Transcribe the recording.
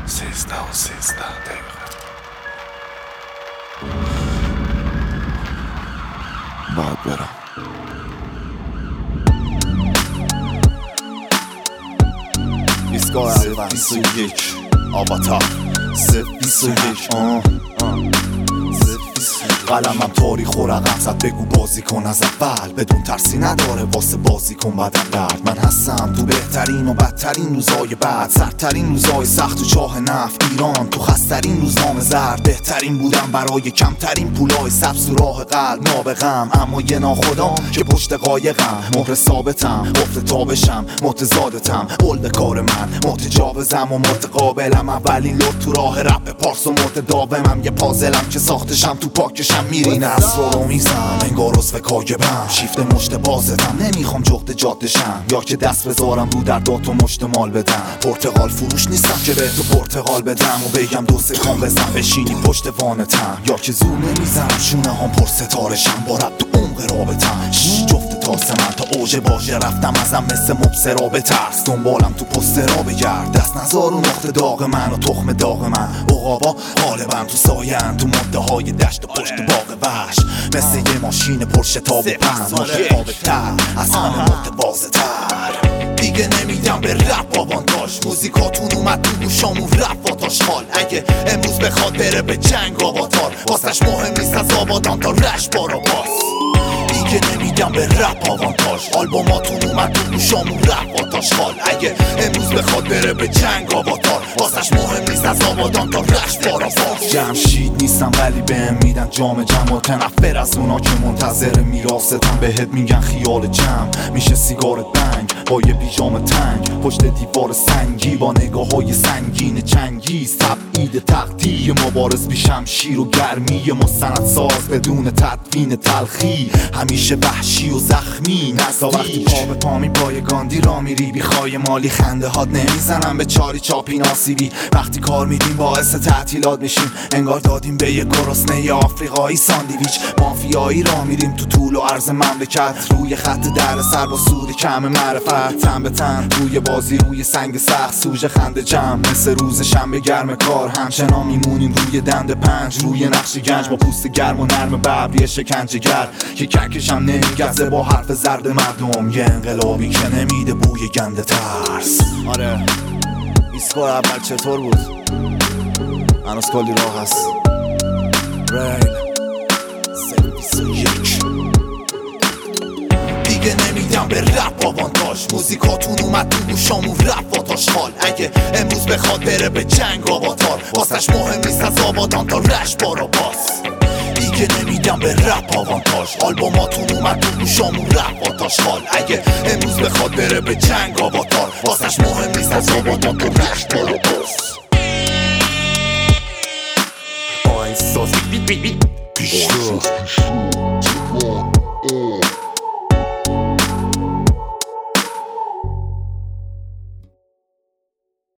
13 دقیقه باید برم. ایستگاه اول 21 آواتار 21 قلمم تاریخ و رقم زد بگو بازی کن از اول بدون ترسی نداره واسه بازی کن بدن درد. من هستم تو بهترین و بدترین روزای بعد، سرترین روزای سخت و چاه نفت ایران، تو خسترین روزنامه زرد بهترین بودم برای کمترین پولای سبز و راه قلب نابغم، اما یه ناخدام که پشت قایقم، مهر ثابتم قفل تابشم متضادتم، بلد کار من متجاوزم و متقابلم، اولین لط تو راه رپ پارس و متداومم، یه پازلم که ساختشم تو پاکشم میرین اسرار رو میزم انگار عضو کاگبم، شیفت مشت بازتم نمیخوام جغد جادشم، یا که دست بذارم رو در داد و مشت مال بدم، پرتقال فروش نیستم که به تو پرتقال بدم و بگم دو سکان بزن بشینی پشت وانتم، یا که زور نمیزنم شونه هم پر ستارشم با رب تو عمق رابطم، جفت تاس من تا اوج باشه رفتم ازم مثل مبصرا به ترس، دنبالم تو پست را بگرد دست نزار و نقطه داغ من و تخم داغ من، عقابا غالبا تو ساین تو مده های دشت و پشت باغ وحش، مثل یه ماشین پرشتاب و پند متفاوت‌تر از همه متواضع‌تر، دیگه نمیدم به رپ آوانتاژ، موزیکاتون اومد تو گوشام و رپ واتاش خال، اگه امروز بخواد بره به جنگ آواتار واسش مهم نیست از آبادان تا رشت بارا باز، دیگه نمیدم به رپ آوانتاژ، آلبوماتون اومد تو گوشام و رپ واتاش خال، اگه امروز بخواد بره به جنگ آواتار واسش مهم نیست از آبادان تا رشت بارا باز، جمشید نیستم ولی بهم میدن جام و متنفر از اونا که منتظر میراثتم، بهت میگن خیال جمع میشه سیگارت بنگ با یه پیژام تنگ پشت دیوار سنگی با نگاه های سنگین چنگیز، تبعید تقدیر مبارز بی شمشیر و گرمی مستندساز بدون تدوین تلخی، همیشه وحشی و زخمی نزا وقتی پا به پا می پای گاندی را میری بی خواهی مالی، خنده هات نمیزنم به چاری چاپی ناسیبی، وقتی کار میدیم باعث تعطیلات میشیم انگار دادیم به یه گرسنه آفریقایی ساندویچ، مافیایی را میریم تو طول و عرض مملکت، روی خط در سر با سود کم معرفت، تن به تن روی بازی روی سنگ سخت، سوژه خنده جمع مثل روز شنبه گرم کار، همچنان میمونیم روی دند پنج روی نقش گنج با پوست گرم و نرم ببری شکنجه‌گر که ککشم نمیگزه با حرف زرد مردم، یه انقلابی که نمیده بوی گنده ترس. آره ایستگاه اول چطور بود؟ هنوز کلی راه هست. ریل 21 دیگه نمیدم به رپ آوانتاژ، موزیکاتون اومد تو گوشام و رپ واتاش خال، اگه امروز بخواد بره به جنگ آواتار واسش مهم نیست از آبادان تا رشت بارا باز، دیگه نمیدم به رپ آوانتاژ، آلبوماتون اومد تو گوشام و رپ واتاش خال، اگه امروز بخواد بره به جنگ آواتار واسش مهم نیست از آبادان تا رشت بارا باز. آهنگساز پیشرو